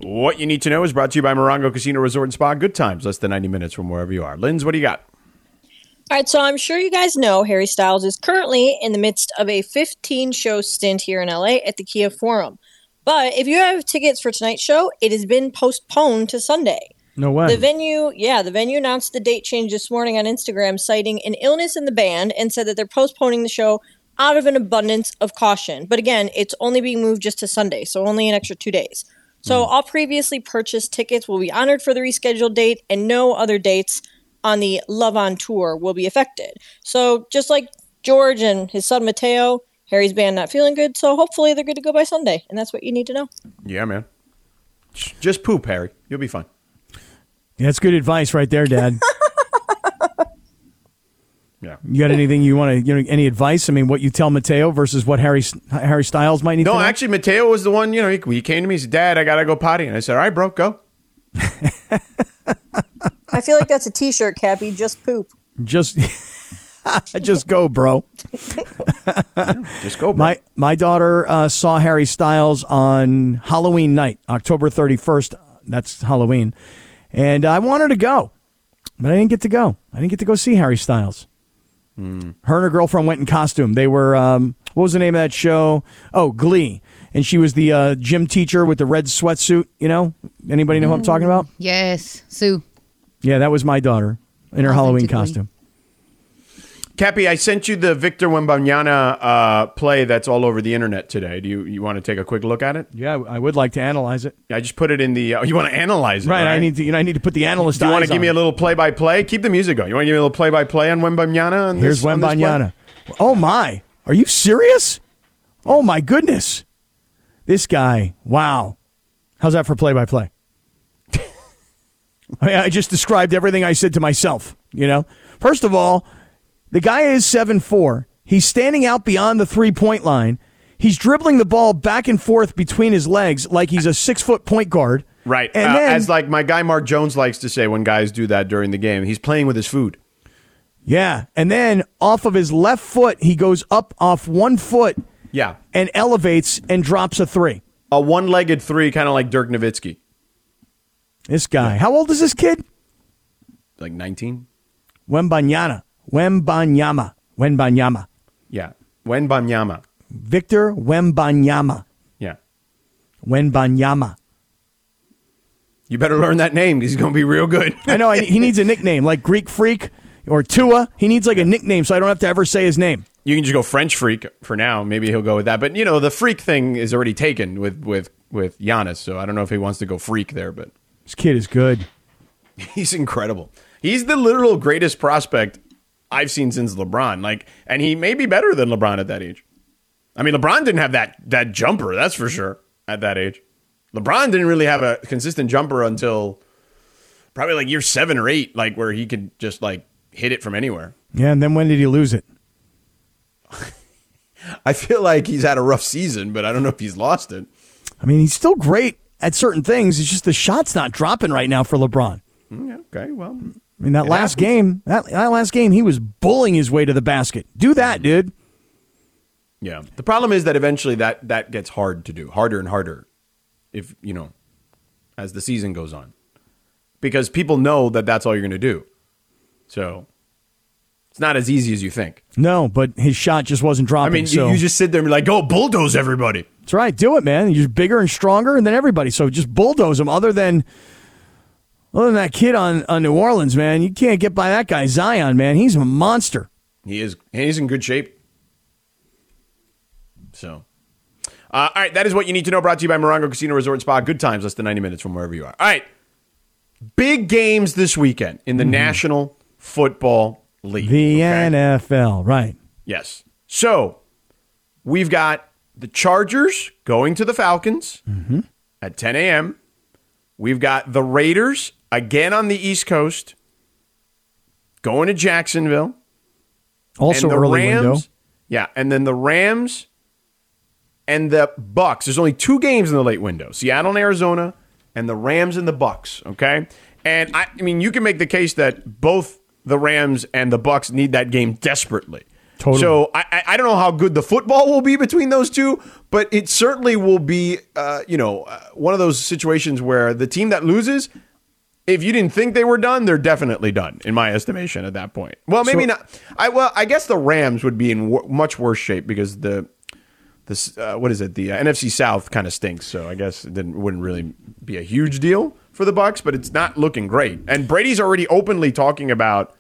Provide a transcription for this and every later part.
What you need to know is brought to you by Morongo Casino Resort and Spa. Good times, less than 90 minutes from wherever you are. Linz, what do you got? All right, so I'm sure you guys know Harry Styles is currently in the midst of a 15-show stint here in LA at the Kia Forum. But if you have tickets for tonight's show, it has been postponed to Sunday. No way. The venue announced the date change this morning on Instagram, citing an illness in the band, and said that they're postponing the show out of an abundance of caution. But again, it's only being moved just to Sunday, so only an extra 2 days. So all previously purchased tickets will be honored for the rescheduled date, and no other dates on the Love on Tour will be affected. So just like George and his son Mateo, Harry's band not feeling good, so hopefully they're good to go by Sunday, and that's what you need to know. Yeah, man. Just poop, Harry. You'll be fine. Yeah, that's good advice right there, Dad. Yeah. You got anything you want to, any advice? I mean, what you tell Mateo versus what Harry Styles might need to know? No, actually, Mateo was the one, he came to me, he said, Dad, I got to go potty. And I said, all right, bro, go. I feel like that's a t-shirt, Cappy. Just poop. Just go, bro. Just go, bro. My daughter saw Harry Styles on Halloween night, October 31st. That's Halloween. And I wanted to go, but I didn't get to go. I didn't get to go see Harry Styles. Her and her girlfriend went in costume. They were, what was the name of that show? Oh, Glee. And she was the gym teacher with the red sweatsuit, Anybody know who I'm talking about? Yes, Sue. Yeah, that was my daughter in her Halloween costume. Cappy, I sent you the Victor Wembanyama play that's all over the internet today. Do you want to take a quick look at it? Yeah, I would like to analyze it. I just put it in the. You want to analyze it, right? I need to put the analyst. Do you want to give me a little play-by-play? Keep the music going. You want to give me a little play-by-play on Wembanyama? Here's Wembanyama. Oh my! Are you serious? Oh my goodness! This guy. Wow. How's that for play-by-play? I just described everything I said to myself. First of all. The guy is 7'4". He's standing out beyond the three-point line. He's dribbling the ball back and forth between his legs like he's a 6-foot point guard. Right. And then, as like my guy Mark Jones likes to say when guys do that during the game, he's playing with his food. Yeah. And then off of his left foot, he goes up off 1 foot. Yeah. And elevates and drops a three. A one-legged three, kind of like Dirk Nowitzki. This guy. How old is this kid? Like 19. Wembanyama. Yeah. Wembanyama. Victor Wembanyama. Yeah. Wembanyama. You better learn that name because he's going to be real good. I know. He needs a nickname like Greek Freak or Tua. He needs like a nickname so I don't have to ever say his name. You can just go French Freak for now. Maybe he'll go with that. But, the Freak thing is already taken with Giannis. So I don't know if he wants to go Freak there. But this kid is good. He's incredible. He's the literal greatest prospect I've seen since LeBron. And he may be better than LeBron at that age. I mean, LeBron didn't have that jumper, that's for sure, at that age. LeBron didn't really have a consistent jumper until probably like year 7 or 8, where he could just hit it from anywhere. Yeah, and then when did he lose it? I feel like he's had a rough season, but I don't know if he's lost it. I mean, he's still great at certain things. It's just the shot's not dropping right now for LeBron. Okay, well. I mean, that last game, he was bullying his way to the basket. Do that, dude. Yeah. The problem is that eventually that gets hard to do, harder and harder, if, as the season goes on. Because people know that that's all you're going to do. So it's not as easy as you think. No, but his shot just wasn't dropping. I mean, you just sit there and be like, go bulldoze everybody. That's right. Do it, man. You're bigger and stronger than everybody. So just bulldoze them. Other than that kid on New Orleans, man, you can't get by that guy, Zion, man. He's a monster. He is. And he's in good shape. So, all right, that is what you need to know, brought to you by Morongo Casino Resort and Spa. Good times, less than 90 minutes from wherever you are. All right, big games this weekend in the National Football League. The NFL, right. Yes. So, we've got the Chargers going to the Falcons at 10 a.m. We've got the Raiders, again on the East Coast, going to Jacksonville. Also and the early Rams, window. Yeah, and then the Rams and the Bucks. There's only 2 games in the late window. Seattle and Arizona and the Rams and the Bucks, okay? And, I mean, you can make the case that both the Rams and the Bucks need that game desperately. Totally. So I don't know how good the football will be between those two, but it certainly will be, one of those situations where the team that loses, if you didn't think they were done, they're definitely done, in my estimation, at that point. Well, maybe not. I guess the Rams would be in much worse shape because the NFC South kind of stinks. So I guess it wouldn't really be a huge deal for the Bucs, but it's not looking great. And Brady's already openly talking about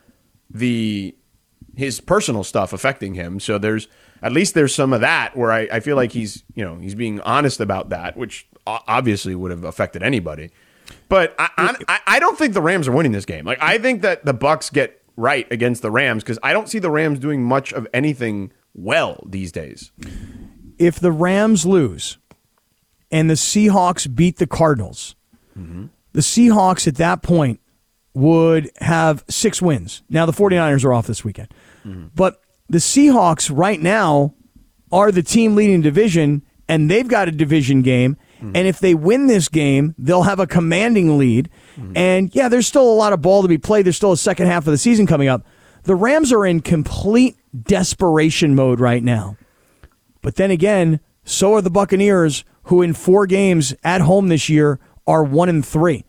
his personal stuff affecting him. So there's some of that where I feel like he's being honest about that, which obviously would have affected anybody. But I don't think the Rams are winning this game. Like, I think that the Bucs get right against the Rams because I don't see the Rams doing much of anything well these days. If the Rams lose and the Seahawks beat the Cardinals, the Seahawks at that point would have 6 wins. Now the 49ers are off this weekend. But the Seahawks right now are the team leading division, and they've got a division game. And if they win this game, they'll have a commanding lead. And yeah, there's still a lot of ball to be played. There's still a second half of the season coming up. The Rams are in complete desperation mode right now. But then again, so are the Buccaneers, who in 4 games at home this year are 1-3.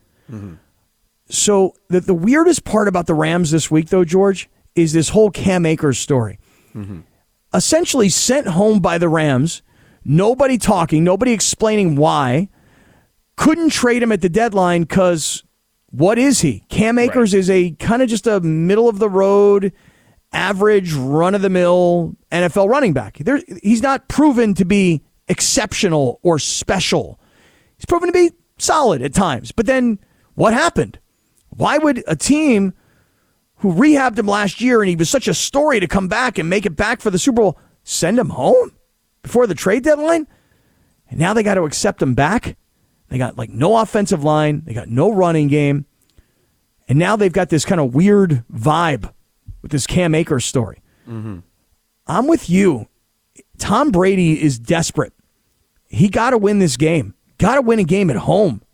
So the weirdest part about the Rams this week, though, George, is this whole Cam Akers story. Essentially sent home by the Rams, nobody talking, nobody explaining why. Couldn't trade him at the deadline because what is he? Cam Akers is a kind of just a middle-of-the-road, average, run-of-the-mill NFL running back. He's not proven to be exceptional or special. He's proven to be solid at times. But then what happened? Why would a team who rehabbed him last year and he was such a story to come back and make it back for the Super Bowl send him home before the trade deadline? And now they got to accept him back. They got no offensive line. They got no running game. And now they've got this kind of weird vibe with this Cam Akers story. I'm with you. Tom Brady is desperate. He got to win this game. Got to win a game at home.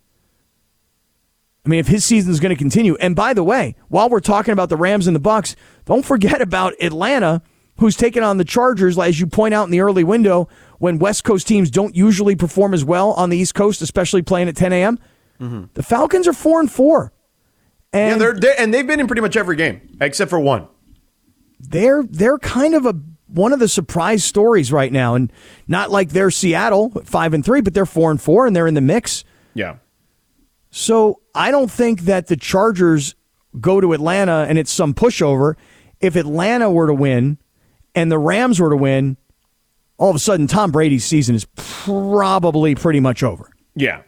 I mean, if his season is going to continue. And by the way, while we're talking about the Rams and the Bucs, don't forget about Atlanta, who's taken on the Chargers, as you point out in the early window, when West Coast teams don't usually perform as well on the East Coast, especially playing at 10 a.m. The Falcons are 4-4. And and they've been in pretty much every game except for one. They're kind of one of the surprise stories right now, and not like they're Seattle 5-3, but they're 4-4 and they're in the mix. Yeah. So I don't think that the Chargers go to Atlanta and it's some pushover. If Atlanta were to win and the Rams were to win, all of a sudden Tom Brady's season is probably pretty much over. Yeah.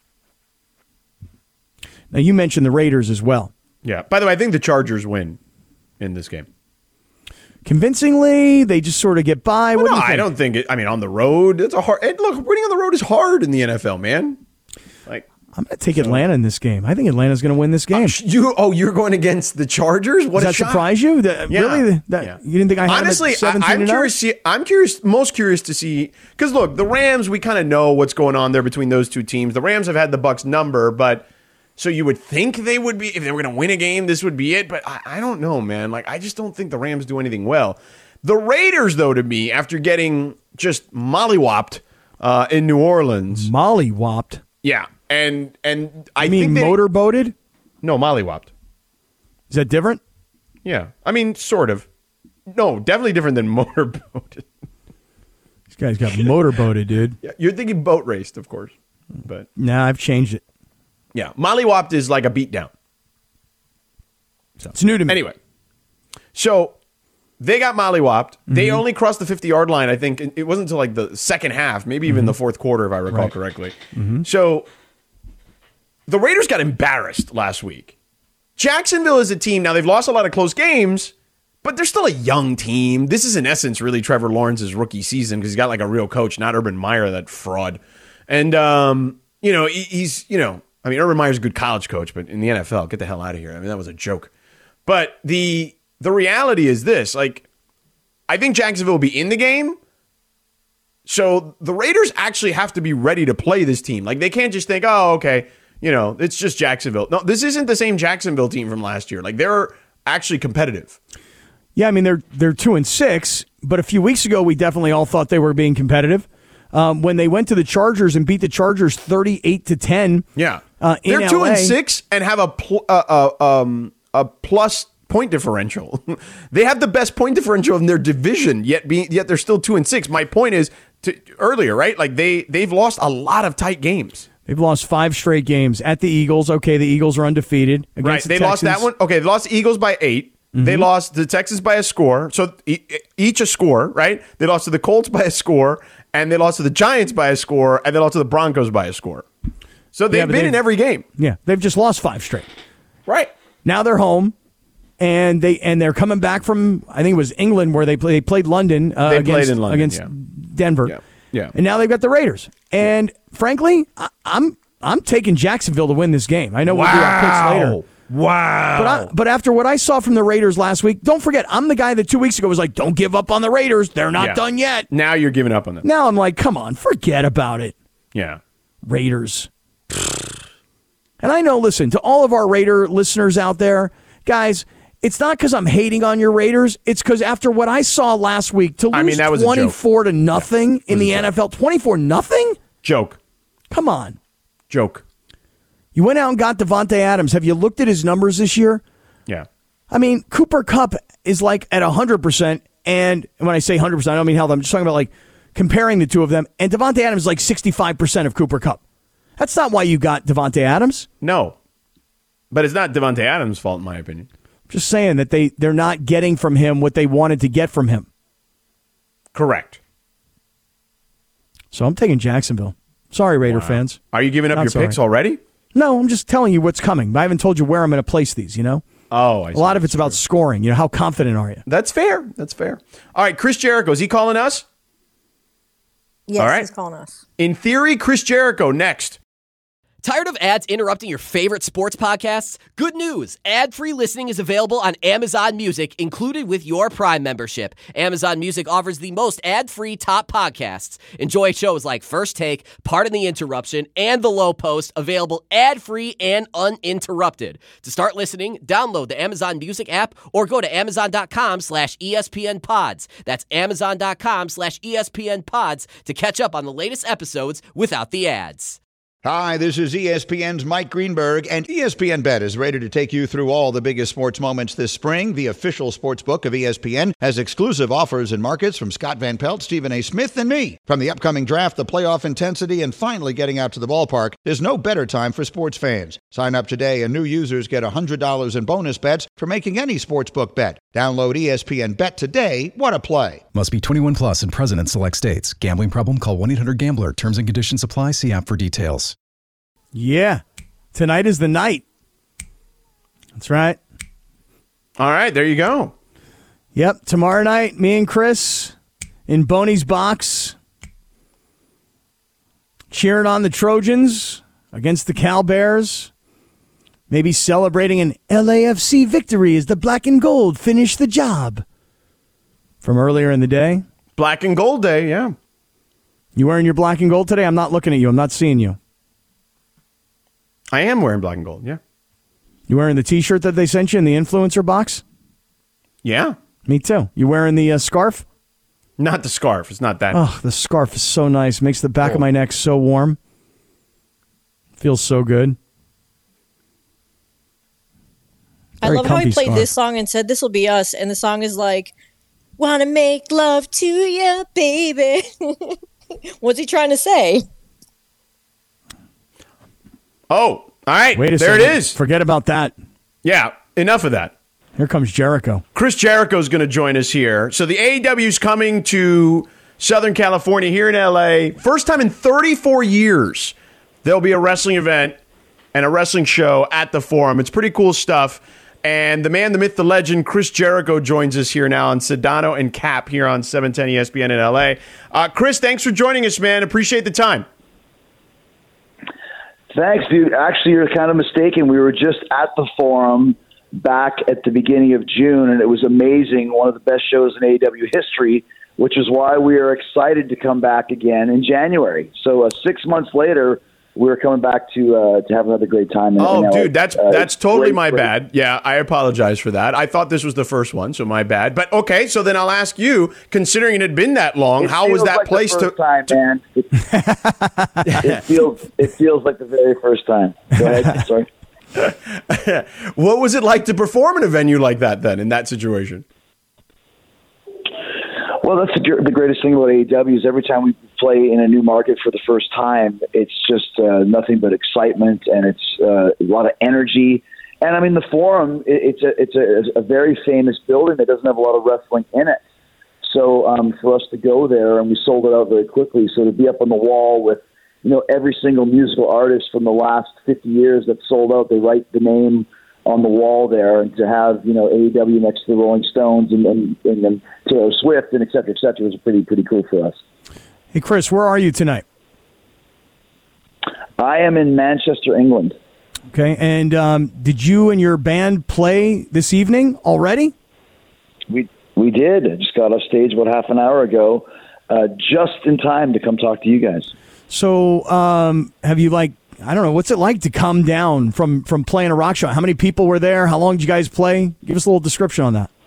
Now you mentioned the Raiders as well. Yeah. By the way, I think the Chargers win in this game. Convincingly, they just sort of get by. Well, no, I don't think it. I mean, on the road, it's a hard. Look, winning on the road is hard in the NFL, man. I'm going to take Atlanta in this game. I think Atlanta's going to win this game. You're going against the Chargers? What Does that surprise you? Really? You didn't think I had honestly? Them at 17-0? I'm curious. Most curious to see because look, the Rams. We kind of know what's going on there between those two teams. The Rams have had the Bucs number, but so you would think they would be if they were going to win a game. This would be it, but I don't know, man. I just don't think the Rams do anything well. The Raiders, though, to me, after getting just mollywopped in New Orleans, mollywopped. Yeah. And I mean think motorboated? No, mollywopped. Is that different? Yeah. I mean, sort of. No, definitely different than motorboated. This guy's got motorboated, dude. Yeah, you're thinking boat raced, of course. But nah, I've changed it. Yeah. Mollywopped is like a beatdown. So it's new to me. Anyway. So they got mollywopped. They only crossed the 50-yard line, I think. It wasn't until the second half, maybe even the fourth quarter, if I recall correctly. So the Raiders got embarrassed last week. Jacksonville is a team. Now, they've lost a lot of close games, but they're still a young team. This is, in essence, really Trevor Lawrence's rookie season because he's got a real coach, not Urban Meyer, that fraud. And, he's, Urban Meyer's a good college coach, but in the NFL, get the hell out of here. I mean, that was a joke. But the reality is this, I think Jacksonville will be in the game. So the Raiders actually have to be ready to play this team. They can't just think, oh, okay, it's just Jacksonville. No, this isn't the same Jacksonville team from last year. They're actually competitive. Yeah, I mean they're 2-6, but a few weeks ago we definitely all thought they were being competitive. When they went to the Chargers and beat the Chargers 38-10. Yeah, they're 2-6 and have a plus point differential. They have the best point differential in their division, yet they're still 2-6. My point is earlier, right? Like they've lost a lot of tight games. They've lost 5 straight games at the Eagles. Okay, the Eagles are undefeated against right. the They Texans. lost that one. Okay, they lost the Eagles by 8. They lost the Texans by a score. So each a score, right? They lost to the Colts by a score, and they lost to the Giants by a score, and they lost to the Broncos by a score. So they've been in every game. Yeah, they've just lost 5 straight. Right. Now they're home, and they're coming back from, I think it was England, where they played London. Against Denver. Yeah. And now they've got the Raiders. And frankly, I'm taking Jacksonville to win this game. I know we'll do our picks later. Wow. But after what I saw from the Raiders last week, don't forget, I'm the guy that 2 weeks ago was like, don't give up on the Raiders. They're not done yet. Now you're giving up on them. Now I'm like, come on, forget about it. Yeah. Raiders. And I know, listen, to all of our Raider listeners out there, guys, it's not because I'm hating on your Raiders. It's because after what I saw last week, to lose that was 24-0 in the NFL, 24-0? Joke. Come on. Joke. You went out and got Devontae Adams. Have you looked at his numbers this year? Yeah. I mean, Cooper Kupp is like at 100%. And when I say 100%, I don't mean health. I'm just talking about like comparing the two of them. And Devontae Adams is like 65% of Cooper Kupp. That's not why you got Devontae Adams. No. But it's not Devontae Adams' fault, in my opinion. Just saying that they're not getting from him what they wanted to get from him. Correct. So I'm taking Jacksonville. Sorry, Raider fans. Are you giving up your picks already? No, I'm just telling you what's coming. I haven't told you where I'm going to place these, you know? Oh, I see. A lot of it's about scoring. You know, how confident are you? That's fair. That's fair. All right, Chris Jericho, is he calling us? Yes, all right. He's calling us. In theory, Chris Jericho next. Tired of ads interrupting your favorite sports podcasts? Good news. Ad-free listening is available on Amazon Music, included with your Prime membership. Amazon Music offers the most ad-free top podcasts. Enjoy shows like First Take, Pardon the Interruption, and The Low Post, available ad-free and uninterrupted. To start listening, download the Amazon Music app or go to amazon.com/ESPN Pods. That's amazon.com/ESPN Pods to catch up on the latest episodes without the ads. Hi, this is ESPN's Mike Greenberg, and ESPN Bet is ready to take you through all the biggest sports moments this spring. The official sports book of ESPN has exclusive offers and markets from Scott Van Pelt, Stephen A. Smith, and me. From the upcoming draft, the playoff intensity, and finally getting out to the ballpark, there's no better time for sports fans. Sign up today, and new users get $100 in bonus bets for making any sportsbook bet. Download ESPN Bet today. What a play. Must be 21 plus and present in select states. Gambling problem? Call 1-800-GAMBLER. Terms and conditions apply. See app for details. Yeah. Tonight is the night. That's right. All right, there you go. Yep. Tomorrow night, me and Chris in Boney's box cheering on the Trojans against the Cal Bears. Maybe celebrating an LAFC victory as the black and gold finish the job from earlier in the day. Black and gold day, yeah. You wearing your black and gold today? I'm not looking at you. I'm not seeing you. I am wearing black and gold, yeah. You wearing the T-shirt that they sent you in the influencer box? Yeah. Me too. You wearing the scarf? Not the scarf. It's not that. Oh, the scarf is so nice. Makes the back of my neck so warm. Feels so good. I Very love how he comfy played scarf. this song and said, "This will be us." And the song is like, "Wanna make love to you, baby." What's he trying to say? Oh, all right. Wait a there second. it is. Forget about that. Yeah, enough of that. Here comes Jericho. Chris Jericho is going to join us here. So the AEW is coming to Southern California here in LA. First time in 34 years, there'll be a wrestling event and a wrestling show at the Forum. It's pretty cool stuff. And the man, the myth, the legend, Chris Jericho joins us here now on Sedano and Cap here on 710 ESPN in LA. Chris, thanks for joining us, man. Appreciate the time. Thanks, dude. Actually, you're kind of mistaken. We were just at the Forum back at the beginning of June, and it was amazing. One of the best shows in AEW history, which is why we are excited to come back again in January. So 6 months later, we're coming back to have another great time. Dude, that's totally my great. bad. Yeah, I apologize for that. I thought this was the first one, so my bad. But okay, so then I'll ask you, considering it had been that long, how was that like place the first time, man? It feels like the very first time. Go ahead. Sorry. What was it like to perform in a venue like that then, in that situation? Well, that's the greatest thing about AEW is every time we play in a new market for the first time, it's just nothing but excitement, and it's a lot of energy. And I mean, the Forum, it's a very famous building that doesn't have a lot of wrestling in it. So for us to go there, and we sold it out very quickly, so to be up on the wall with, every single musical artist from the last 50 years that sold out, they write the name on the wall there, and to have, AEW next to the Rolling Stones and then Taylor Swift and et cetera, was pretty cool for us. Hey, Chris, where are you tonight? I am in Manchester, England. Okay, and did you and your band play this evening already? We did. I just got off stage about half an hour ago, just in time to come talk to you guys. So have you, I don't know, what's it like to come down from playing a rock show? How many people were there? How long did you guys play? Give us a little description on that.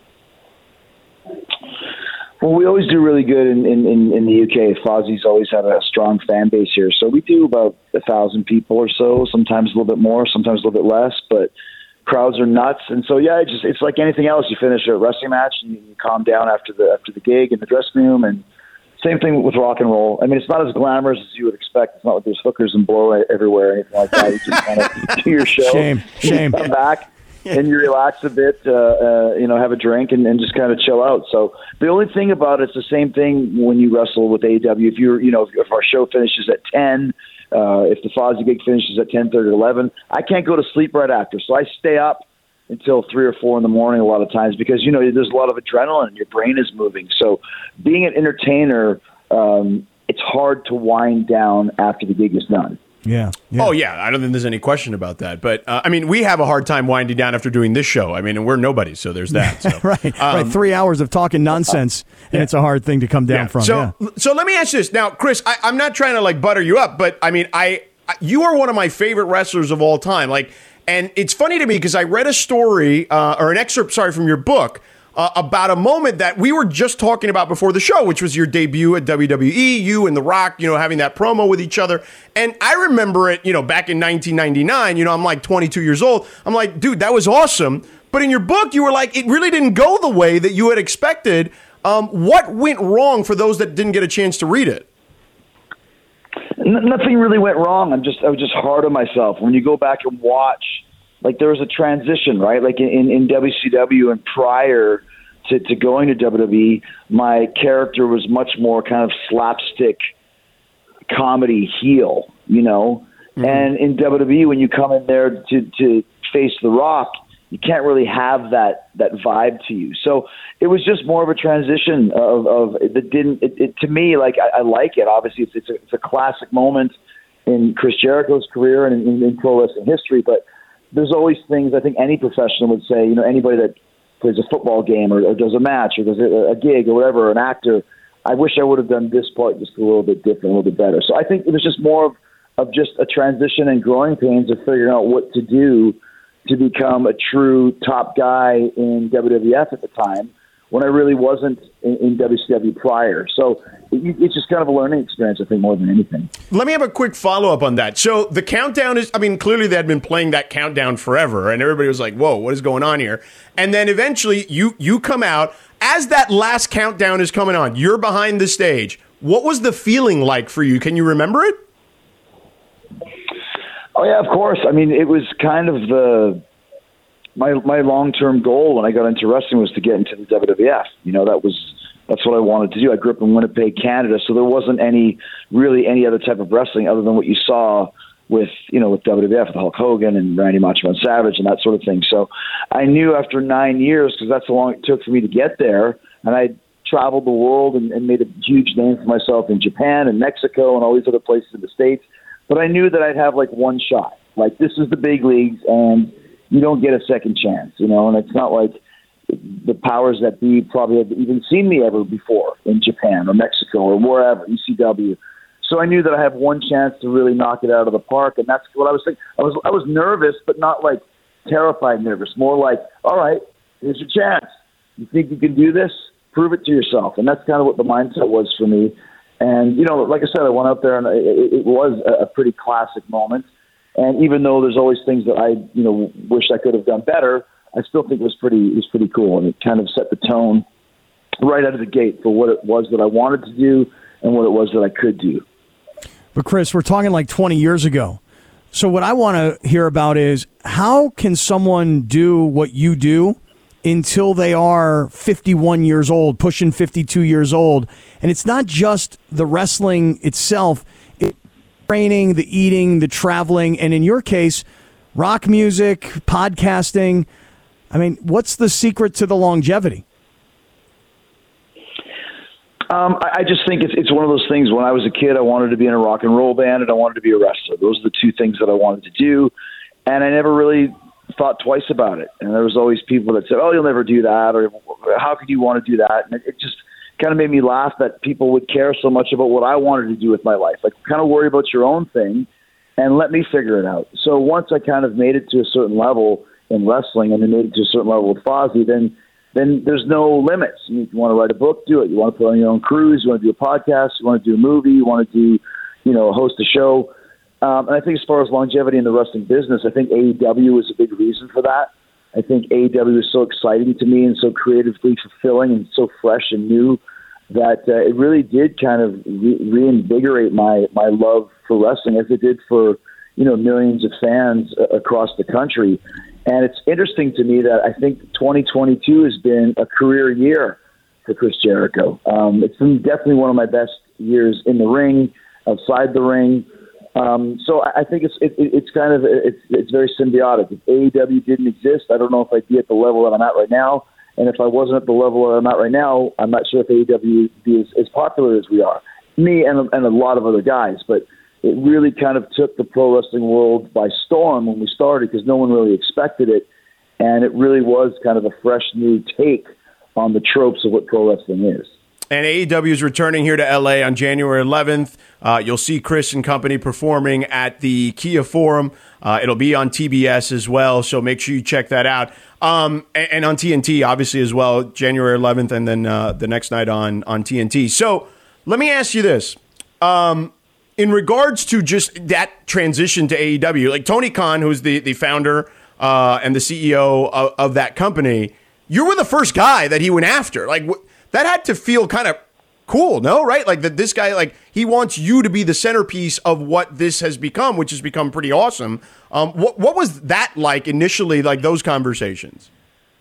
Well, we always do really good in the UK. Fozzie's always had a strong fan base here. So we do about 1,000 people or so, sometimes a little bit more, sometimes a little bit less, but crowds are nuts. And so, yeah, it's like anything else. You finish a wrestling match and you calm down after the gig in the dressing room, and same thing with rock and roll. I mean, it's not as glamorous as you would expect. It's not like there's hookers and blow everywhere or anything like that. You just kind of do your show. Shame. You come back and you relax a bit, have a drink and just kind of chill out. So the only thing about it's the same thing when you wrestle with AEW. If our show finishes at 10, if the Fozzy gig finishes at 10:30 or 11, I can't go to sleep right after. So I stay up until 3 or 4 in the morning a lot of times because, there's a lot of adrenaline and your brain is moving. So being an entertainer, it's hard to wind down after the gig is done. Yeah. Oh, yeah. I don't think there's any question about that. But, we have a hard time winding down after doing this show. I mean, and we're nobody, so there's that. So. Right. 3 hours of talking nonsense, and it's a hard thing to come down from. So let me ask you this. Now, Chris, I'm not trying to, butter you up, but, you are one of my favorite wrestlers of all time. And it's funny to me because I read a story or an excerpt, from your book about a moment that we were just talking about before the show, which was your debut at WWE, you and The Rock, having that promo with each other. And I remember it, back in 1999, I'm 22 years old. I'm like, dude, that was awesome. But in your book, you were like, it really didn't go the way that you had expected. What went wrong for those that didn't get a chance to read it? Nothing really went wrong. I was just hard on myself. When you go back and watch, there was a transition, right? In WCW and prior to going to WWE, my character was much more kind of slapstick comedy heel, Mm-hmm. And in WWE, when you come in there to face The Rock, you can't really have that vibe to you. So it was just more of a transition of that didn't it to me. I like it. Obviously, it's a classic moment in Chris Jericho's career and in pro wrestling history. But there's always things I think any professional would say. Anybody that plays a football game or does a match or does a gig or whatever, an actor. I wish I would have done this part just a little bit different, a little bit better. So I think it was just more of just a transition and growing pains of figuring out what to do to become a true top guy in WWF at the time when I really wasn't in WCW prior. So it's just kind of a learning experience, I think, more than anything. Let me have a quick follow-up on that. So the countdown is, clearly they had been playing that countdown forever, and everybody was like, whoa, what is going on here? And then eventually you come out. As that last countdown is coming on, you're behind the stage. What was the feeling like for you? Can you remember it? Oh, yeah, of course. It was kind of my long-term goal when I got into wrestling was to get into the WWF. That's what I wanted to do. I grew up in Winnipeg, Canada, so there wasn't any other type of wrestling other than what you saw with WWF, with Hulk Hogan and Randy Macho Man Savage and that sort of thing. So I knew after 9 years, because that's how long it took for me to get there, and I traveled the world and made a huge name for myself in Japan and Mexico and all these other places in the States. But I knew that I'd have one shot. This is the big leagues, and you don't get a second chance, and it's not like the powers that be probably have even seen me ever before in Japan or Mexico or wherever, ECW. So I knew that I had one chance to really knock it out of the park, and that's what I was thinking. I was nervous, but not like terrified nervous. More like, all right, here's your chance. You think you can do this? Prove it to yourself. And that's kind of what the mindset was for me. And, you know, like I said, I went out there, and it was a pretty classic moment. And even though there's always things that I, you know, wish I could have done better, I still think it was pretty cool. And it kind of set the tone right out of the gate for what it was that I wanted to do and what it was that I could do. But Chris, we're talking like 20 years ago. So what I want to hear about is how can someone do what you do until they are 51 years old, pushing 52 years old? And it's not just the wrestling itself, it's training, the eating, the traveling, and in your case, rock music, podcasting. I mean, what's the secret to the longevity? I just think it's one of those things. When I was a kid, I wanted to be in a rock and roll band, and I wanted to be a wrestler. Those are the two things that I wanted to do, and I never really thought twice about it. And there was always people that said, "Oh, you'll never do that," or "How could you want to do that?" And it just kind of made me laugh that people would care so much about what I wanted to do with my life. Like, kind of worry about your own thing and let me figure it out. So once I kind of made it to a certain level in wrestling, and then made it to a certain level with Fozzy, then there's no limits. I mean, if you want to write a book, do it. You want to put on your own cruise, you want to do a podcast, you want to do a movie, you want to do, you know, host a show. And I think as far as longevity in the wrestling business, I think AEW is a big reason for that. I think AEW is so exciting to me and so creatively fulfilling and so fresh and new that it really did kind of reinvigorate my love for wrestling, as it did for, you know, millions of fans across the country. And it's interesting to me that I think 2022 has been a career year for Chris Jericho. It's been definitely one of my best years in the ring, outside the ring. So I think it's kind of it's very symbiotic. If AEW didn't exist, I don't know if I'd be at the level that I'm at right now. And if I wasn't at the level that I'm at right now, I'm not sure if AEW would be as popular as we are. Me and a lot of other guys, but it really kind of took the pro wrestling world by storm when we started, because no one really expected it. And it really was kind of a fresh new take on the tropes of what pro wrestling is. And AEW is returning here to LA on January 11th. You'll see Chris and company performing at the Kia Forum. It'll be on TBS as well, so make sure you check that out. And on TNT, obviously, as well, January 11th, and then the next night on TNT. So let me ask you this. In regards to just that transition to AEW, like Tony Khan, who's the founder and the CEO of that company, you were the first guy that he went after. Like, that had to feel kind of cool, no? Right? Like, that this guy, like, he wants you to be the centerpiece of what this has become, which has become pretty awesome. What was that like initially, like those conversations?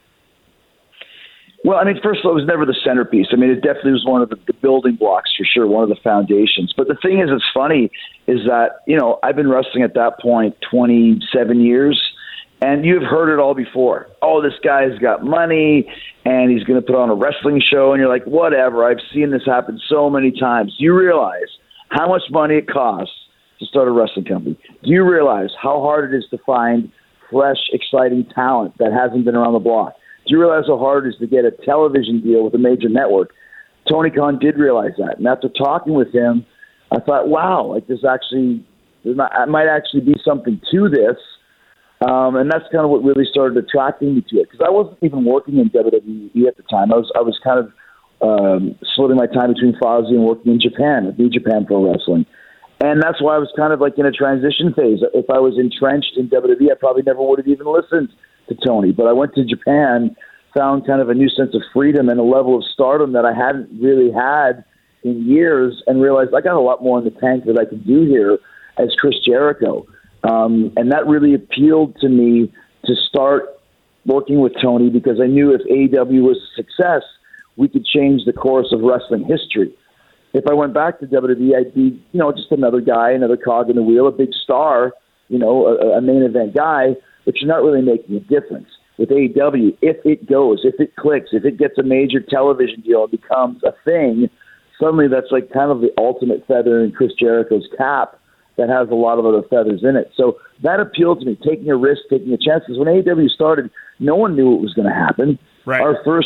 Well, I mean, first of all, it was never the centerpiece. I mean, it definitely was one of the building blocks for sure, one of the foundations. But the thing is, it's funny, is that, you know, I've been wrestling at that point 27 years, and you've heard it all before. Oh, this guy's got money, and he's going to put on a wrestling show, and you're like, whatever, I've seen this happen so many times. Do you realize how much money it costs to start a wrestling company? Do you realize how hard it is to find fresh, exciting talent that hasn't been around the block? Do you realize how hard it is to get a television deal with a major network? Tony Khan did realize that. And after talking with him, I thought, wow, like there might actually be something to this. And that's kind of what really started attracting me to it. Because I wasn't even working in WWE at the time. I was kind of splitting my time between Fozzy and working in Japan, at New Japan Pro Wrestling. And that's why I was kind of like in a transition phase. If I was entrenched in WWE, I probably never would have even listened to Tony. But I went to Japan, found kind of a new sense of freedom and a level of stardom that I hadn't really had in years, and realized I got a lot more in the tank that I could do here as Chris Jericho. And that really appealed to me to start working with Tony, because I knew if AEW was a success, we could change the course of wrestling history. If I went back to WWE, I'd be, you know, just another guy, another cog in the wheel, a big star, you know, a main event guy, but you're not really making a difference. With AEW, if it goes, if it clicks, if it gets a major television deal and becomes a thing, suddenly that's like kind of the ultimate feather in Chris Jericho's cap that has a lot of other feathers in it. So that appealed to me, taking a risk, taking a chance. Because when AEW started, no one knew what was going to happen. Right. Our first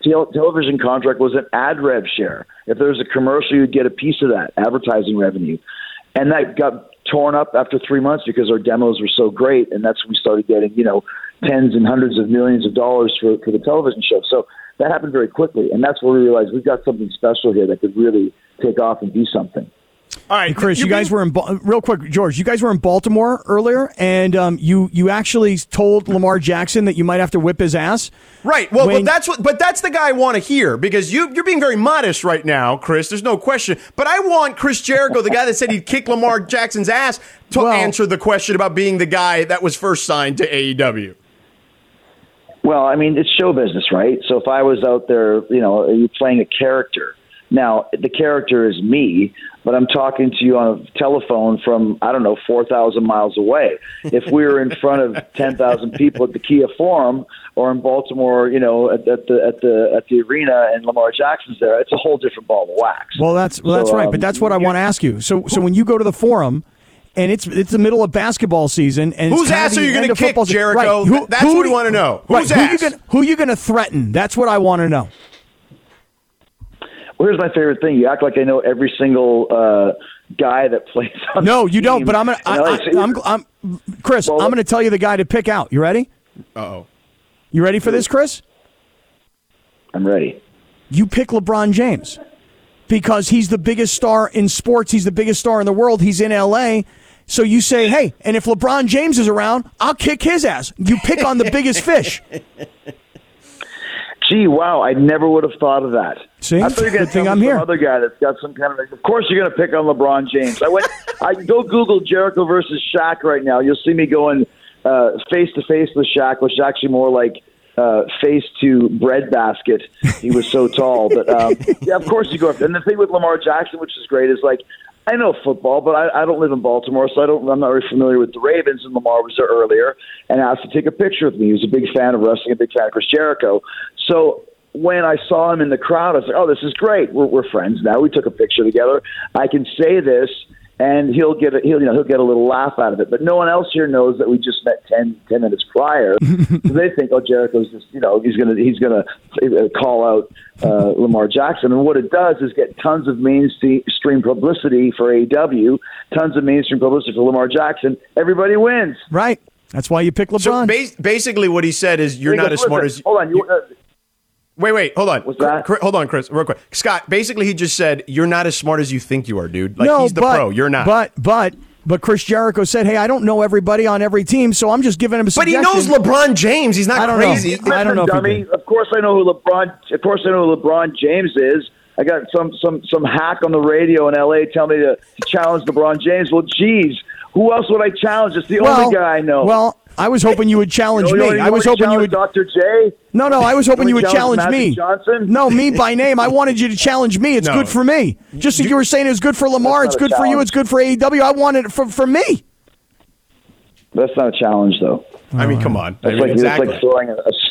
television contract was an ad rev share. If there was a commercial, you'd get a piece of that advertising revenue. And that got torn up after 3 months because our demos were so great. And that's when we started getting, tens and hundreds of millions of dollars for the television show. So that happened very quickly. And that's where we realized we've got something special here that could really take off and do something. All right, Chris, you guys were in real quick, George. You guys were in Baltimore earlier, and you actually told Lamar Jackson that you might have to whip his ass. Right. Well, that's the guy I want to hear, because you're being very modest right now, Chris. There's no question. But I want Chris Jericho, the guy that said he'd kick Lamar Jackson's ass, to answer the question about being the guy that was first signed to AEW. Well, I mean, it's show business, right? So if I was out there, you're playing a character. Now, the character is me, but I'm talking to you on a telephone from, 4,000 miles away. If we were in front of 10,000 people at the Kia Forum or in Baltimore, at the arena and Lamar Jackson's there, it's a whole different ball of wax. Well, that's right, but that's what I want to ask you. So when you go to the Forum, and it's the middle of basketball season, and whose ass are you going to kick, Jericho? Right. That's what we want to know. Whose ass? Who are you going to threaten? That's what I want to know. Well, here's my favorite thing. You act like I know every single guy that plays on No, the you team. don't, but I'm Chris, I'm going to tell you the guy to pick out. You ready? Uh-oh. You ready for this, Chris? I'm ready. You pick LeBron James because he's the biggest star in sports. He's the biggest star in the world. He's in L.A., so you say, hey, and if LeBron James is around, I'll kick his ass. You pick on the biggest fish. Gee, wow, I never would have thought of that. See? I thought you were going to tell I'm me here. some other guy that's got some kind of course you're going to pick on LeBron James. I go Google Jericho versus Shaq right now. You'll see me going face-to-face with Shaq, which is actually more like face to breadbasket. He was so tall. But, yeah, of course you go up. And the thing with Lamar Jackson, which is great, is like, I know football, but I don't live in Baltimore, so I'm not very familiar with the Ravens, and Lamar was there earlier and asked to take a picture with me. He was a big fan of wrestling, a big fan of Chris Jericho. So when I saw him in the crowd, I was like, oh, this is great. We're friends now. We took a picture together. I can say this, and he'll get a little laugh out of it. But no one else here knows that we just met 10 minutes prior. So they think, oh, Jericho's just, he's gonna call out Lamar Jackson. And what it does is get tons of mainstream publicity for AEW, tons of mainstream publicity for Lamar Jackson. Everybody wins. Right. That's why you pick LeBron. So basically what he said is you're not as smart as... Hold on. Wait, hold on. What's that? Hold on, Chris, real quick. Scott, basically he just said, you're not as smart as you think you are, dude. Like, he's the pro, you're not. But Chris Jericho said, hey, I don't know everybody on every team, so I'm just giving him a suggestion. But he knows LeBron James. He's not crazy. I don't know, dummy. Of course I know who LeBron James is. I got some hack on the radio in L.A. tell me to challenge LeBron James. Well, geez, who else would I challenge? It's the only guy I know. Well, I was hoping you would challenge me. I was hoping you would Dr. J. No, I was hoping you would challenge me. Johnson? No, me by name. I wanted you to challenge me. It's good for me. Just like you were saying, it's good for Lamar. It's good for you. It's good for AEW. I wanted it for me. That's not a challenge, though. I mean, come on. That's exactly. It's like throwing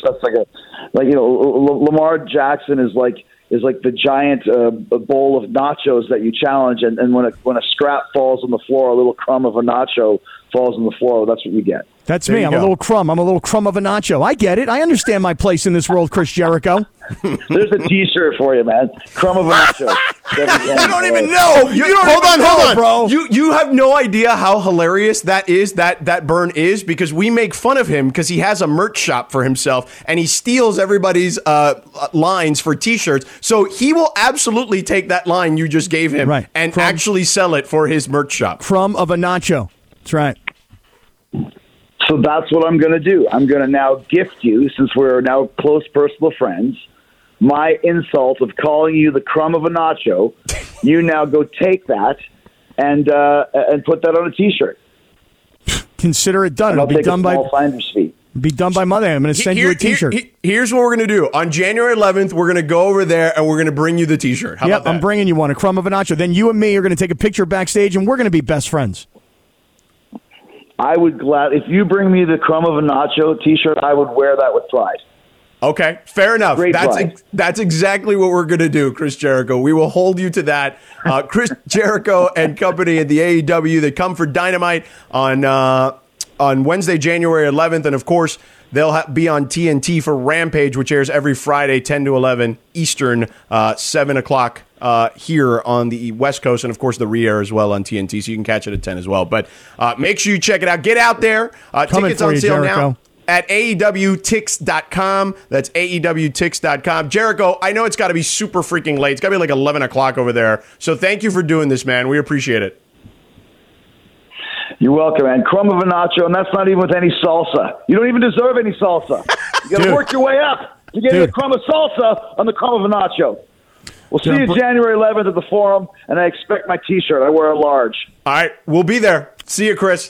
Lamar Jackson is like the giant bowl of nachos that you challenge, and when a scrap falls on the floor, a little crumb of a nacho falls on the floor. That's what you get. That's me. I'm a little crumb. I'm a little crumb of a nacho. I get it. I understand my place in this world, Chris Jericho. There's a T-shirt for you, man. Crumb of a nacho. You don't even know. Hold on, bro. You have no idea how hilarious that is. That burn is, because we make fun of him because he has a merch shop for himself and he steals everybody's lines for T-shirts. So he will absolutely take that line you just gave him and actually sell it for his merch shop. Crumb of a nacho. That's right. So that's what I'm going to do. I'm going to now gift you, since we're now close personal friends, my insult of calling you the crumb of a nacho. You now go take that and put that on a T-shirt. Consider it done. And I'll It'll be done by finder's fee. Be done by Monday. I'm going to send you a T-shirt. Here's what we're going to do. On January 11th, we're going to go over there and we're going to bring you the T-shirt. How about that? I'm bringing you one, a crumb of a nacho. Then you and me are going to take a picture backstage and we're going to be best friends. I would if you bring me the crumb of a nacho T-shirt, I would wear that with pride. Okay, fair enough. Pride. That's exactly what we're going to do, Chris Jericho. We will hold you to that. Chris Jericho and company at the AEW, they come for Dynamite on on Wednesday, January 11th. And of course, they'll be on TNT for Rampage, which airs every Friday, 10 to 11 Eastern, 7 o'clock here on the West Coast. And of course, the re-air as well on TNT. So you can catch it at 10 as well. But make sure you check it out. Get out there. Tickets on sale now at AEWTix.com. That's AEWTix.com. Jericho, I know it's got to be super freaking late. It's got to be like 11 o'clock over there. So thank you for doing this, man. We appreciate it. You're welcome, man. Crumb of a nacho, and that's not even with any salsa. You don't even deserve any salsa. You got to work your way up to get a crumb of salsa on the crumb of a nacho. We'll see you January 11th at the Forum, and I expect my T-shirt. I wear a large. All right, we'll be there. See you, Chris.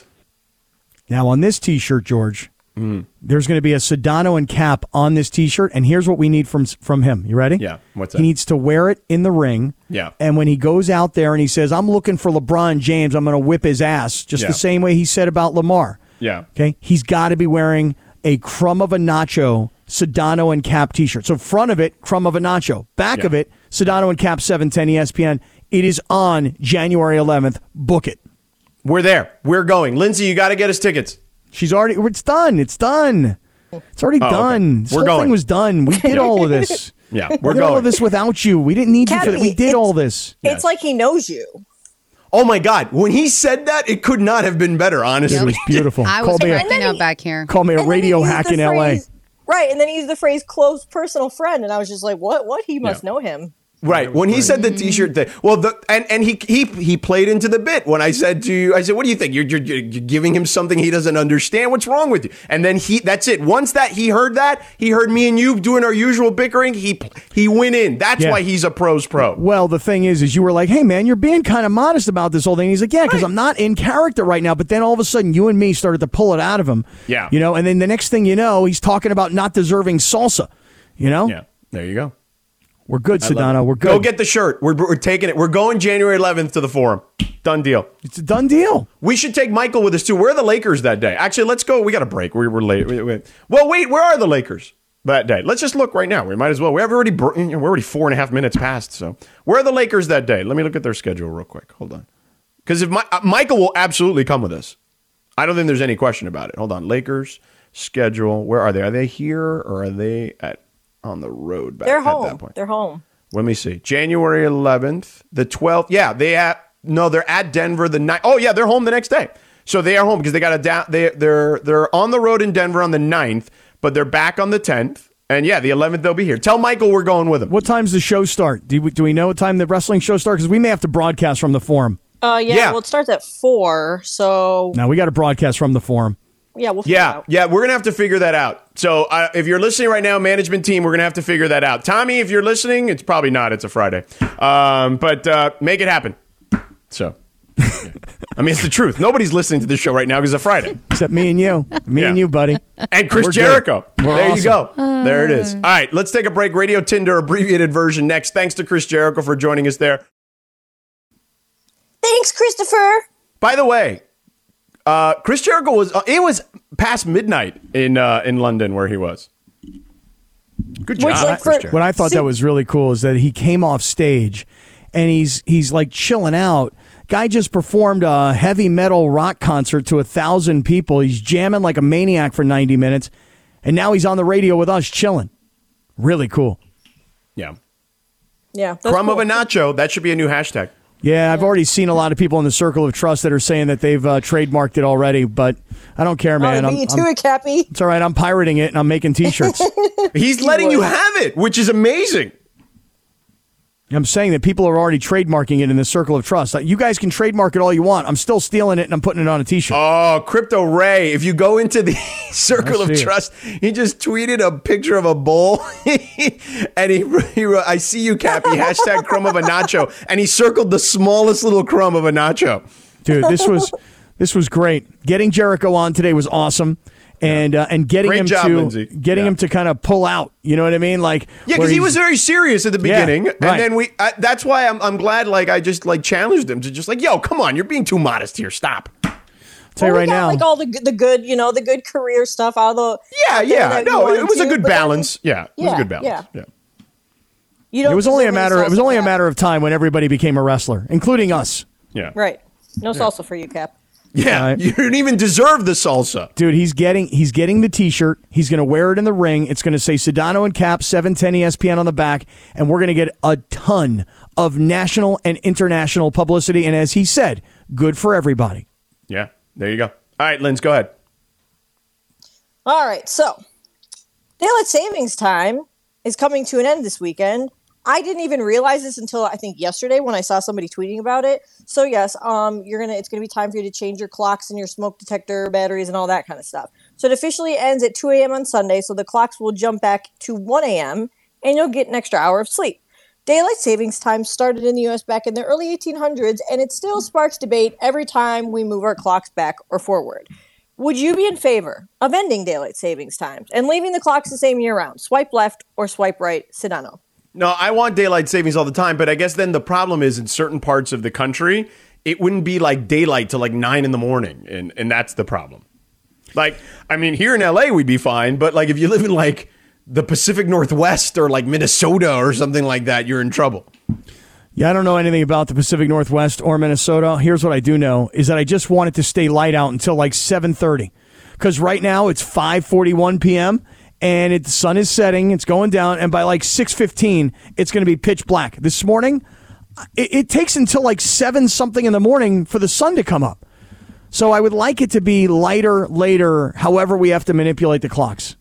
Now, on this T-shirt, George, there's going to be a Sedano and Cap on this T-shirt, and here's what we need from him. You ready? Yeah. What's that? He needs to wear it in the ring. Yeah. And when he goes out there and he says, I'm looking for LeBron James, I'm going to whip his ass, just the same way he said about Lamar. Yeah. Okay? He's got to be wearing a Crumb of a Nacho Sedano and Cap T-shirt. So front of it, Crumb of a Nacho. Back of it, Sedano and Cap 710 ESPN. It is on January 11th. Book it. We're there. We're going. Lindsay, you got to get us tickets. It's done. It's done. It's already done. Okay. This whole thing was done. We did all of this. Yeah, we did all of this without you. We didn't need you for that. We did all this. It's like he knows you. Oh my God! When he said that, it could not have been better. Honestly, it was beautiful. I was cracking up back here. Call me a radio hack in LA. Right, and then he used the phrase "close personal friend," and I was just like, "What? He must know him." Right. When he said the T-shirt thing, well, and he played into the bit when I said to you, I said, "What do you think? You're giving him something he doesn't understand. What's wrong with you?" And then that's it. Once he heard me and you doing our usual bickering. He went in. That's why he's a pro's pro. Well, the thing is you were like, "Hey, man, you're being kind of modest about this whole thing." He's like, "Yeah, because I'm not in character right now." But then all of a sudden, you and me started to pull it out of him. Yeah. And then the next thing you know, he's talking about not deserving salsa. Yeah. There you go. We're good, Sedano. We're good. Go get the shirt. We're taking it. We're going January 11th to the Forum. Done deal. It's a done deal. We should take Michael with us, too. Where are the Lakers that day? Actually, let's go. We got a break. We're late. Well, wait. Where are the Lakers that day? Let's just look right now. We might as well. We're already 4.5 minutes past. So where are the Lakers that day? Let me look at their schedule real quick. Hold on. Because if Michael will absolutely come with us. I don't think there's any question about it. Hold on. Lakers schedule. Where are they? Are they here or are they on the road back They're at home. that point? They're home. Let me see. January 11th, the 12th. Yeah, they're at Denver the 9th. Oh, yeah, they're home the next day. So they are home because they got they're on the road in Denver on the 9th, but they're back on the 10th. And yeah, the 11th they'll be here. Tell Michael we're going with him. What time's the show start? Do we know what time the wrestling show starts? Because we may have to broadcast from the Forum. Yeah. Well, it starts at 4, so... No, we got to broadcast from the Forum. Yeah, we'll figure it out. Yeah, we're going to have to figure that out. So if you're listening right now, management team, we're going to have to figure that out. Tommy, if you're listening, it's probably not. It's a Friday. But make it happen. So, yeah. I mean, it's the truth. Nobody's listening to this show right now because it's a Friday. Except me and you. Me and you, buddy. And Chris Jericho. There awesome. You go. There it is. All right, let's take a break. Radio Tinder abbreviated version next. Thanks to Chris Jericho for joining us there. Thanks, Christopher. By the way, Chris Jericho was past midnight in London where he was. Good job, Chris Jericho. What I thought that was really cool is that he came off stage and he's like chilling out. Guy just performed a heavy metal rock concert to 1,000 people. He's jamming like a maniac for 90 minutes, and now he's on the radio with us chilling. Really cool. Yeah. Yeah. Crumb of a nacho. That should be a new hashtag. Yeah, I've already seen a lot of people in the Circle of Trust that are saying that they've trademarked it already, but I don't care, man. Me too, Cappy. It's all right. I'm pirating it, and I'm making T-shirts. He's letting you have it, which is amazing. I'm saying that people are already trademarking it in the Circle of Trust. You guys can trademark it all you want. I'm still stealing it, and I'm putting it on a T-shirt. Oh, Crypto Ray. If you go into the Circle of Trust, he just tweeted a picture of a bowl. And he wrote, I see you, Cappy, hashtag crumb of a nacho. And he circled the smallest little crumb of a nacho. Dude, this was great. Getting Jericho on today was awesome. And getting Great him job, to Lindsay. him to kind of pull out, you know what I mean? Like, yeah, because he was very serious at the beginning, right. and then that's why I'm glad. Like I just challenged him to just like, yo, come on, you're being too modest here. Stop. Tell you right now, like all the good, the good career stuff out of the. Yeah. No, it was a good balance. It was a good balance. Yeah. It was only a matter of time when everybody became a wrestler, including us. Yeah. Right. No salsa for you, Cap. Yeah, you don't even deserve the salsa. Dude, he's getting the T-shirt. He's going to wear it in the ring. It's going to say Sedano and Cap 710 ESPN on the back, and we're going to get a ton of national and international publicity. And as he said, good for everybody. Yeah, there you go. All right, Linz, go ahead. All right, so daylight savings time is coming to an end this weekend. I didn't even realize this until I think yesterday when I saw somebody tweeting about it. So yes, it's gonna be time for you to change your clocks and your smoke detector batteries and all that kind of stuff. So it officially ends at 2 a.m. on Sunday, so the clocks will jump back to 1 a.m. and you'll get an extra hour of sleep. Daylight savings time started in the U.S. back in the early 1800s, and it still sparks debate every time we move our clocks back or forward. Would you be in favor of ending daylight savings times and leaving the clocks the same year-round? Swipe left or swipe right, Sedano? No, I want daylight savings all the time, but I guess then the problem is in certain parts of the country, it wouldn't be like daylight till like 9 in the morning, and that's the problem. Like, I mean, here in LA we'd be fine, but like if you live in like the Pacific Northwest or like Minnesota or something like that, you're in trouble. Yeah, I don't know anything about the Pacific Northwest or Minnesota. Here's what I do know is that I just want it to stay light out until like 7:30, because right now it's 5:41 p.m., and the sun is setting, it's going down, and by like 6:15, it's going to be pitch black. This morning, it takes until like 7-something in the morning for the sun to come up. So I would like it to be lighter later, however we have to manipulate the clocks.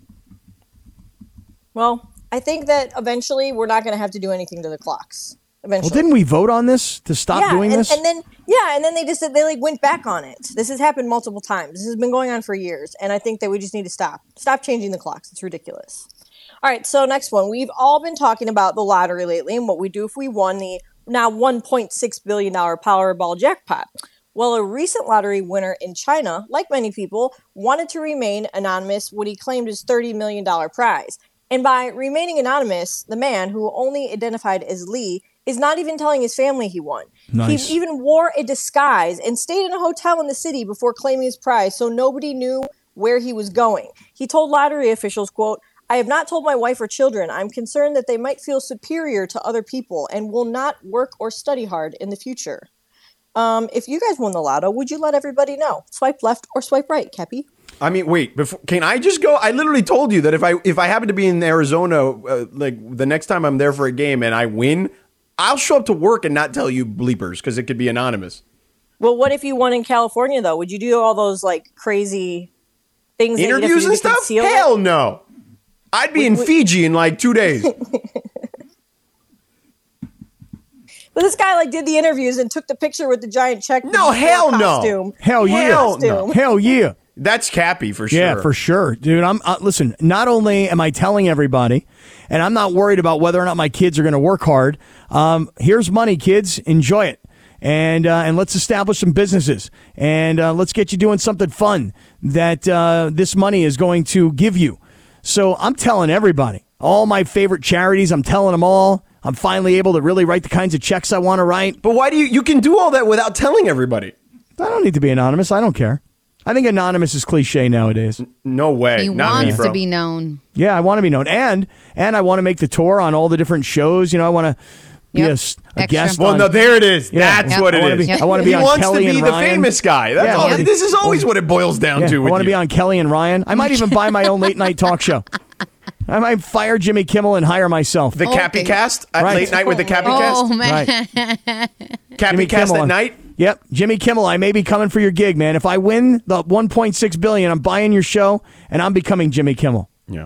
Well, I think that eventually we're not going to have to do anything to the clocks. Eventually. Well, didn't we vote on this to stop doing this? And then they just said they went back on it. This has happened multiple times. This has been going on for years, and I think that we just need to stop changing the clocks. It's ridiculous. All right, so next one. We've all been talking about the lottery lately and what we do if we won the now $1.6 billion Powerball jackpot. Well, a recent lottery winner in China, like many people, wanted to remain anonymous when he claimed his $30 million prize. And by remaining anonymous, the man, who only identified as Lee, is not even telling his family he won. Nice. He even wore a disguise and stayed in a hotel in the city before claiming his prize, so nobody knew where he was going. He told lottery officials, quote, "I have not told my wife or children. I'm concerned that they might feel superior to other people and will not work or study hard in the future." If you guys won the lotto, would you let everybody know? Swipe left or swipe right, Kepi? I mean, wait, can I just go? I literally told you that if I happen to be in Arizona, like the next time I'm there for a game and I win, I'll show up to work and not tell you bleepers because it could be anonymous. Well, what if you won in California, though? Would you do all those like crazy things? Interviews and stuff? Hell no. I'd be in Fiji in like 2 days. But this guy like did the interviews and took the picture with the giant check. No, hell no. Costume. Hell yeah. Hell no. Hell yeah. That's Cappy for sure. Yeah, for sure. Dude, I'm listen, not only am I telling everybody, and I'm not worried about whether or not my kids are going to work hard. Here's money, kids. Enjoy it. And let's establish some businesses. And let's get you doing something fun that this money is going to give you. So I'm telling everybody, all my favorite charities, I'm telling them all. I'm finally able to really write the kinds of checks I want to write. But why do you can do all that without telling everybody? I don't need to be anonymous. I don't care. I think anonymous is cliche nowadays. No way. He Not wants me, bro. to be known. Yeah, I want to be known. And I want to make the tour on all the different shows. You know, I want to be a Extra. guest. Well, on, no, there it is. Yeah. That's what I it wanna is. be- I want to be He on wants Kelly to be and the Ryan. famous guy. That's Yeah, I all. wanna be- This is always what it boils down to. I with want to you. be on Kelly and Ryan. I might even buy my own late night talk show. I might fire Jimmy Kimmel and hire myself. The Cappy Cast at Right. late night with the Cappy Oh, Cast. man. Right. Cappy Cast at night. Yep, Jimmy Kimmel. I may be coming for your gig, man. If I win the $1.6 billion, I'm buying your show, and I'm becoming Jimmy Kimmel. Yeah.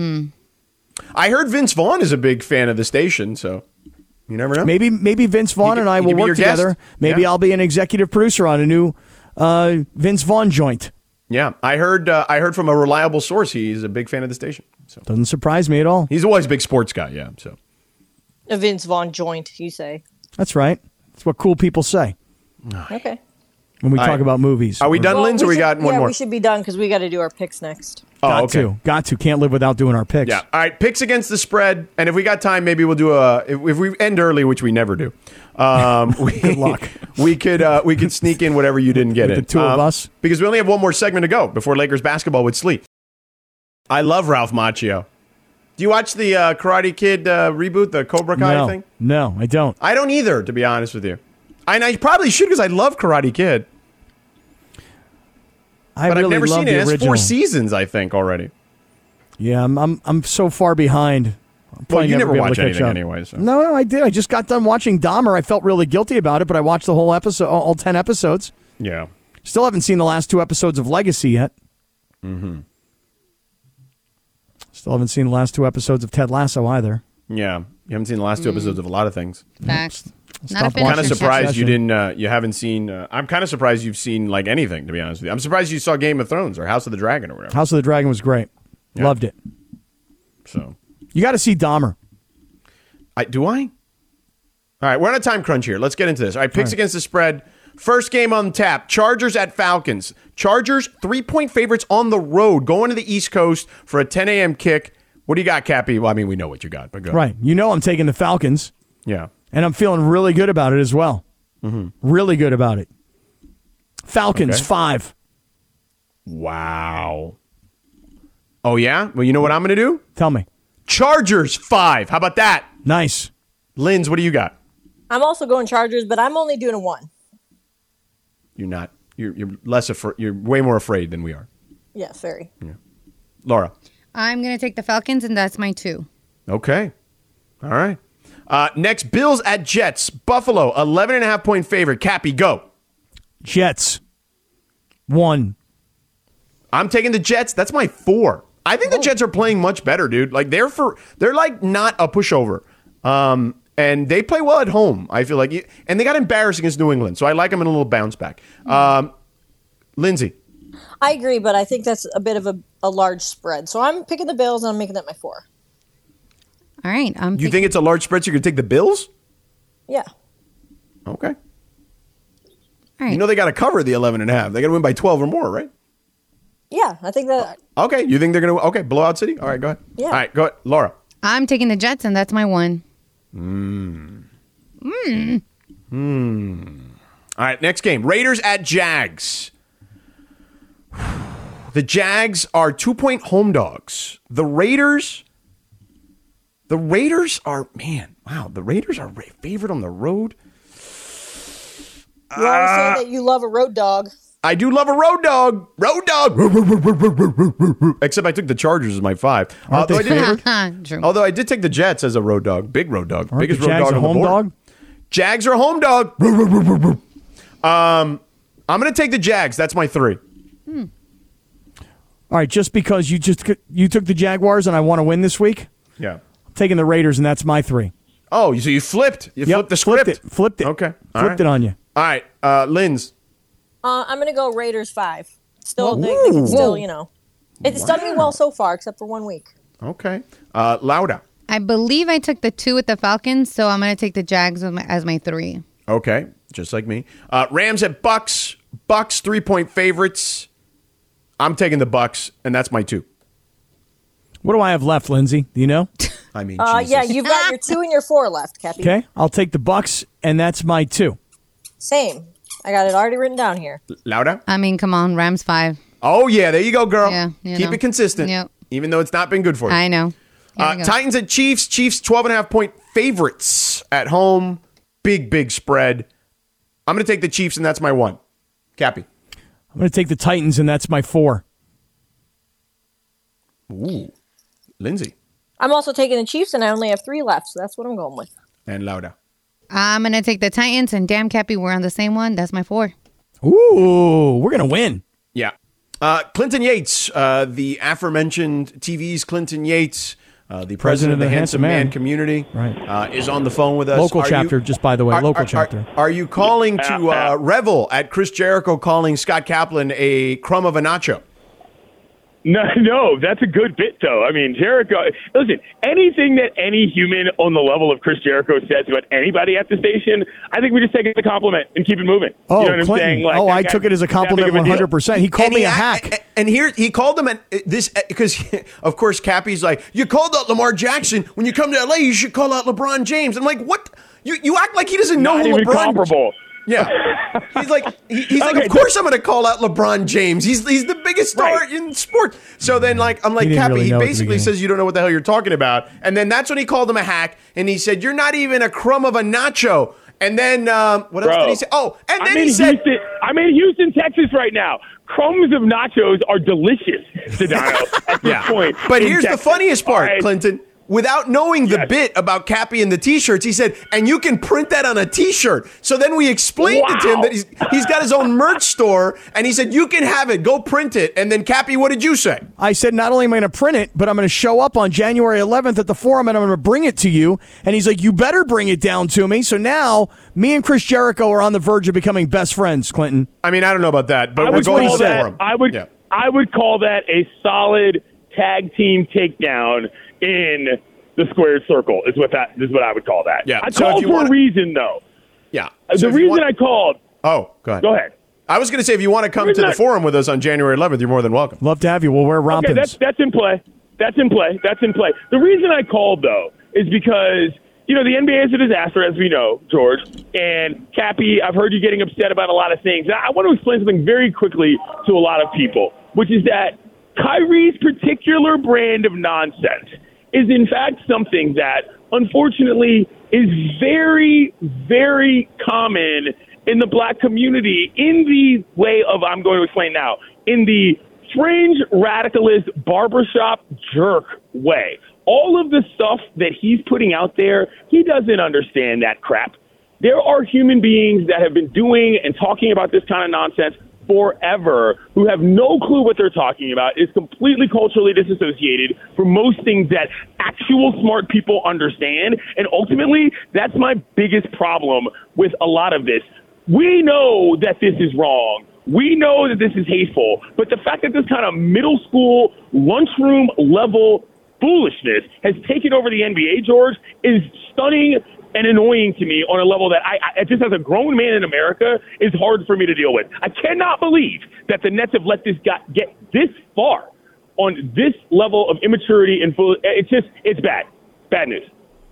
I heard Vince Vaughn is a big fan of the station, so you never know. Maybe Vince Vaughn and I he will could be your work together. guest. Maybe Yeah. I'll be an executive producer on a new Vince Vaughn joint. Yeah, I heard from a reliable source he's a big fan of the station. So Doesn't surprise me at all. he's always a big sports guy. Yeah, so A Vince Vaughn joint, you say? That's right. That's what cool people say Okay. when we All talk right. about movies. are we done, Linz, or we got one more? We should be done because we got to do our picks next. Oh, Got to. Can't live without doing our picks. Yeah. All right. Picks against the spread, and if we got time, maybe we'll do if we end early, which we never do. Good luck. We could sneak in whatever you didn't get With in. the two of us. because we only have one more segment to go before Lakers basketball would sleep. I love Ralph Macchio. Do you watch the Karate Kid reboot, the Cobra Kai thing? No, I don't. I don't either, to be honest with you. And I probably should because I love Karate Kid. I but really I've never love seen the it. It's original. 4 seasons, I think, already. Yeah, I'm so far behind. Well, you never be able watch to catch anything up. anyway. So. No, I did. I just got done watching Dahmer. I felt really guilty about it, but I watched the whole episode, all 10 episodes. Yeah. Still haven't seen the last 2 episodes of Legacy yet. Mm-hmm. Still haven't seen the last 2 episodes of Ted Lasso either. Yeah. You haven't seen the last 2 episodes of a lot of things. Facts. Stop a Kind of finisher. surprised you didn't. You haven't seen. I'm kind of surprised you've seen like anything. To be honest with you, I'm surprised you saw Game of Thrones or House of the Dragon or whatever. House of the Dragon was great. Yeah. Loved it. So You got to see Dahmer. do I? All right, we're on a time crunch here. Let's get into this. All right, picks against the spread. First game on tap. Chargers at Falcons. Chargers 3-point favorites on the road, going to the East Coast for a 10 a.m. kick. What do you got, Cappy? Well, I mean, we know what you got, but go. Right. You know I'm taking the Falcons, Yeah. and I'm feeling really good about it as well. Mm-hmm. Really good about it. Falcons, Okay. 5. Wow. Oh yeah. Well, you know what I'm going to do? Tell me. Chargers 5. How about that? Nice. Linz, what do you got? I'm also going Chargers, but I'm only doing a 1. You're not. You're less afraid. You're way more afraid than we are. Yes, very. Laura. I'm going to take the Falcons, and that's my 2. Okay. All right. Next, Bills at Jets. Buffalo, 11.5-point favorite. Cappy, go. Jets, 1. I'm taking the Jets. That's my 4. I think the Jets are playing much better, dude. Like they're like not a pushover. And they play well at home, I feel like. And they got embarrassed against New England, so I like them in a little bounce back. Lindsay. I agree, but I think that's a bit of a large spread. So I'm picking the Bills, and I'm making that my 4. All right. You think it's a large spread, so you're going to take the Bills? Yeah. Okay. All right. You know they got to cover the 11.5. They got to win by 12 or more, right? Yeah, I think that. Okay. You think they're going to... Okay, blowout city? All right, go ahead. Yeah. All right, go ahead. Laura. I'm taking the Jets, and that's my 1. All right, next game. Raiders at Jags. The Jags are 2-point home dogs. The Raiders are, man, wow. The Raiders are favorite on the road. You always say that you love a road dog. I do love a road dog. Road dog. Except I took the Chargers as my 5. Aren't they favored? True. Although I did take the Jets as a road dog. Big road dog. Aren't Biggest the road Jags dog a on the home board. dog? Jags are a home dog. I'm going to take the Jags. That's my 3. All right, just because you took the Jaguars and I want to win this week, Yeah. I'm taking the Raiders, and that's my 3. Oh, so you flipped. You Yep, flipped the script. Flipped it. Okay. All Flipped right. it on you. All right. Linz. I'm going to go Raiders 5. Still, they can still, it's done me well so far, except for 1 week. Okay. Lauda. I believe I took the 2 with the Falcons, so I'm going to take the Jags as my 3. Okay. Just like me. Rams at Bucks. Bucks 3-point favorites. I'm taking the Bucks, and that's my 2. What do I have left, Lindsay? Do you know? I mean, Yeah, you've got your 2 and your 4 left, Cappy. Okay, I'll take the Bucks, and that's my 2. Same. I got it already written down here. Lauda. I mean, come on, Rams 5. Oh, yeah. There you go, girl. Yeah, Keep it consistent. Yep. Even though it's not been good for you. I know. Here we go. Titans at Chiefs. Chiefs 12.5-point favorites at home. Big spread. I'm going to take the Chiefs, and that's my 1. Cappy. I'm going to take the Titans, and that's my 4. Ooh. Lindsay. I'm also taking the Chiefs, and I only have 3 left, so that's what I'm going with. And Lauda. I'm going to take the Titans, and damn, Cappy, we're on the same one. That's my 4. Ooh, we're going to win. Yeah. Clinton Yates, the aforementioned TV's Clinton Yates, the president of the Handsome Man community, Right. is on the phone with us. Local chapter, just by the way, local are- chapter. Are you calling to revel at Chris Jericho calling Scott Kaplan a crumb of a nacho? No, that's a good bit, though. I mean, Jericho, listen, anything that any human on the level of Chris Jericho says about anybody at the station, I think we just take it as a compliment and keep it moving. Oh, you know what Clinton. I'm saying? Like, I that took it as a guy's that compliment big of a deal. 100%. He called me a hack. And here he called him this because, of course, Cappy's like, you called out Lamar Jackson. When you come to LA, you should call out LeBron James. I'm like, what? You act like he doesn't know Not who even LeBron comparable. Yeah, he's like, Okay, of course I'm going to call out LeBron James. He's the biggest star in sport. So then, I'm like, He didn't Cappy, really he know at the basically beginning. says you don't know what the hell you're talking about. And then that's when he called him a hack, and he said, you're not even a crumb of a nacho. And then what else did he say? Oh, and then he said, I'm in Houston, Texas right now. Crumbs of nachos are delicious, Sedano, at this point. But in here's Texas. the funniest part, Right. Clinton. Without knowing the bit about Cappy and the T-shirts, he said, and you can print that on a T-shirt. So then we explained to him that he's got his own merch store, and he said, you can have it. Go print it. And then, Cappy, what did you say? I said, not only am I going to print it, but I'm going to show up on January 11th at the Forum, and I'm going to bring it to you. And he's like, you better bring it down to me. So now, me and Chris Jericho are on the verge of becoming best friends, Clinton. I mean, I don't know about that, but I we're would going call to the that. Forum. I would call that a solid tag team takedown in the squared circle. Is what I would call that. Yeah. I So called if you for wanna- a reason though. Yeah. The So if you reason want- I called. Oh, go ahead. Go ahead. I was going to say, if you want to come to the Forum with us on January 11th, you're more than welcome. Love to have you. We'll wear rompins. Okay, that's in play. That's in play. The reason I called though is because the NBA is a disaster, as we know, George. And Cappy, I've heard you getting upset about a lot of things. I want to explain something very quickly to a lot of people, which is that Kyrie's particular brand of nonsense is in fact something that, unfortunately, is very, very common in the black community in the way of, I'm going to explain now, in the fringe radicalist barbershop jerk way. All of the stuff that he's putting out there, he doesn't understand that crap. There are human beings that have been doing and talking about this kind of nonsense forever who have no clue what they're talking about, is completely culturally disassociated from most things that actual smart people understand. And ultimately, that's my biggest problem with a lot of this. We know that this is wrong. We know that this is hateful. But the fact that this kind of middle school lunchroom level foolishness has taken over the NBA, George, is stunning and annoying to me on a level that I just as a grown man in America is hard for me to deal with. I cannot believe that the Nets have let this guy get this far on this level of immaturity and it's bad. Bad news.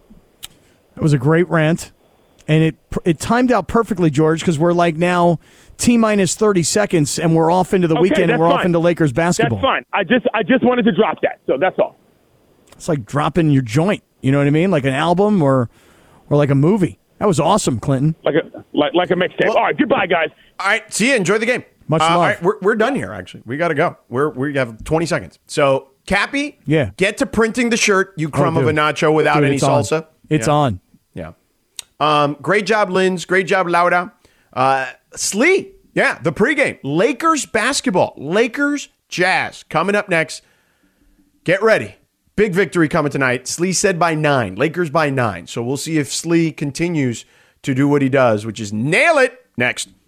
It was a great rant, and it timed out perfectly, George, because we're like now T-minus 30 seconds, and we're off into the weekend, and we're off into Lakers basketball. That's fine. I just wanted to drop that, so that's all. It's like dropping your joint. You know what I mean? Like an album or like a movie. That was awesome, Clinton. Like a mixtape. All right, goodbye, guys. All right, see you. Enjoy the game. Much love. All right, we're done here, actually. We got to go. We have 20 seconds. So, Cappy, get to printing the shirt, you crumb of a nacho without any salsa. It's on. Yeah. Great job, Linz. Great job, Laura. Slee, the pregame. Lakers basketball. Lakers Jazz. Coming up next. Get ready. Big victory coming tonight. Slee said by 9. Lakers by 9. So we'll see if Slee continues to do what he does, which is nail it. Next.